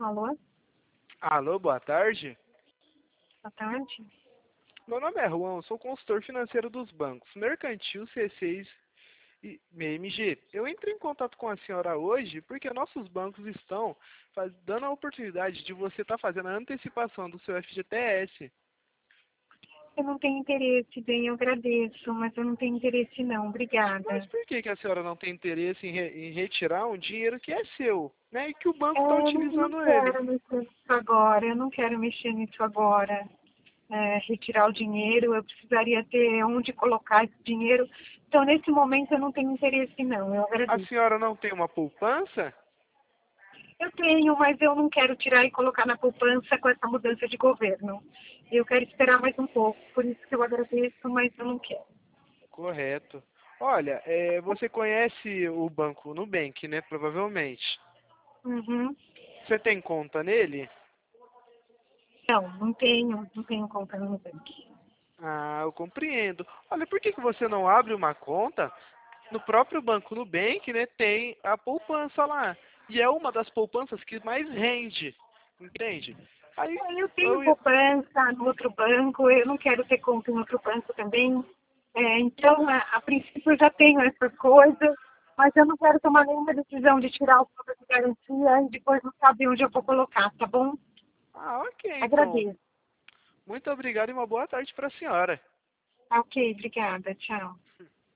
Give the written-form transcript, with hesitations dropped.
Alô? Alô, boa tarde. Boa tarde. Meu nome é Juan, sou consultor financeiro dos bancos Mercantil, C6 e BMG. Eu entrei em contato com a senhora hoje porque nossos bancos estão dando a oportunidade de você estar fazendo a antecipação do seu FGTS. Eu não tenho interesse, bem, eu agradeço, mas eu não teno interesse não, Mas obrigada. por que a senhora não tem interesse em retirar um dinheiro que é seu, né? E que o banco está Eu não utilizando ele? quero mexer nisso agora, eu não quero mexer nisso agora. Retirar o dinheiro, eu precisaria ter onde colocar esse dinheiro. Então, nesse momento, eu não tenho interesse não, eu A agradeço. senhora não tem uma poupança? Eu tenho, mas eu não quero tirar e colocar na poupança com essa mudança de governo. Eu quero esperar mais um pouco, por isso que eu agradeço, mas eu não quero. Correto. Olha, você conhece o banco Nubank, né? Provavelmente. Uhum. Você tem conta nele? Não tenho conta no Nubank. Ah, eu compreendo. Olha, por que você não abre uma conta no próprio banco Nubank, né? Tem a poupança lá. E é uma das poupanças que mais rende, entende? Aí, Eu tenho eu, poupança no outro banco, eu não quero ter conta em outro banco também. Então, a princípio, eu já tenho essas coisas, mas eu não quero tomar nenhuma decisão de tirar o fundo de garantia e depois não saber onde eu vou colocar, tá bom? ok, então. Agradeço. Muito obrigado e uma boa tarde para a senhora. Ok, obrigada. Tchau.